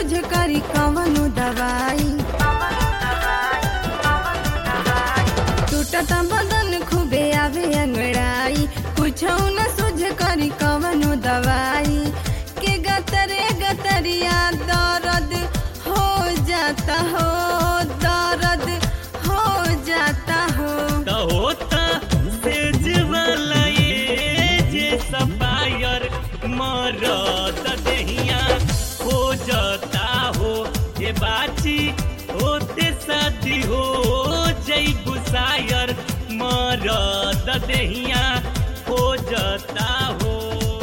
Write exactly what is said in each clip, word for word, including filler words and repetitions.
सूझ करी कवनो दवाई। टूटता बदन खूबे आवे अंगड़ाई, कुछ न सूझ करी कवनो दवाई। के गतरे गतरिया दर्द हो जाता हो, दर्द हो जाता हो। तो होता सेज वाला ये जे सफायर मरद देहिया हो जाता हो। ये बाची होते शादी हो जई गुसायर मरद देहिया हो जाता हो।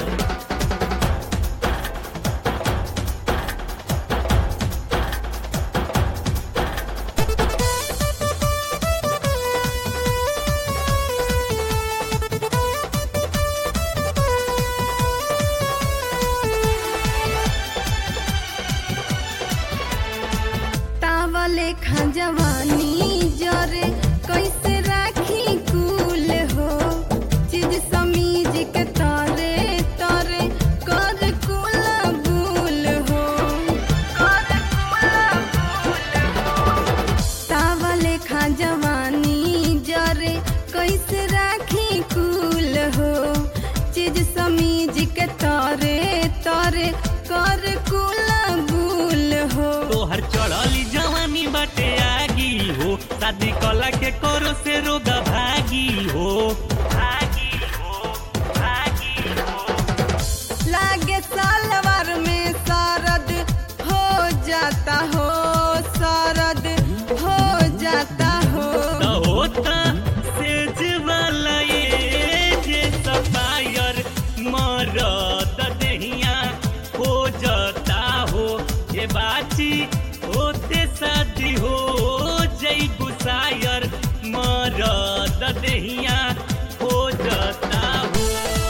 लेखा जवानी जरे कैसे राखी कूल हो। चीज समीज के तारे तारे कर कुला बुल हो, कर कुला बुल हो। तावा लेखा जवानी जरे कैसे राखी कूल हो। चीज समीज के तारे तारे कर कुला बुल हो। तोहर चढ़ली जवानी बाटे आगी हो, शादी कला के करो से रोग भागी हो, भागी हो, भागी हो। लागे सालवार में सरद हो जाता हो, सरद हो जाता हो। तो होता सेज वाला ये जे सफायर मरद देहिया हो जाता हो। ये बाची होते शादी हो जई गुसायर मरद देहिया हो जाता हो।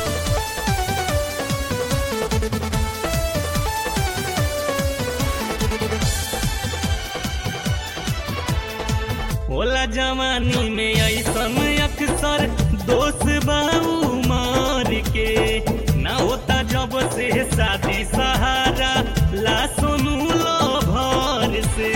होला जवानी में ऐसन अक्सर दोस्त बाऊ मार के ना होता जब से शादी सहारा ला सोनू लो भर से।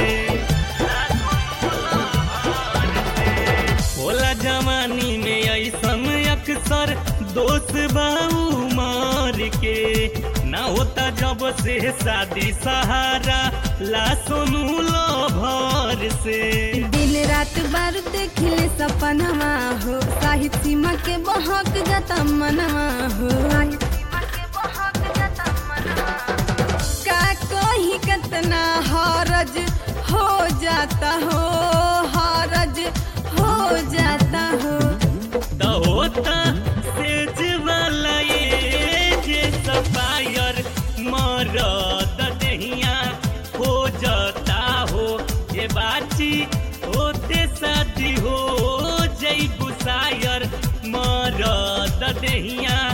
होला जवानी में ऐसन अक्सर दोस्त बाऊ मार के ना होता जब से शादी सहारा ला सोनू लो भर से। दिन रात बार देखले सपनवा हो, साहित्य सीमा के बहक जाता मनवा हो। का कोई कितना हरज हो जाता हो, हरज हो जाता हो। तो होता सेज वाला ये जे सफायर मरद देहिया हो जाता हो। ये बाची होते शादी हो जई गुसायर मरद देहिया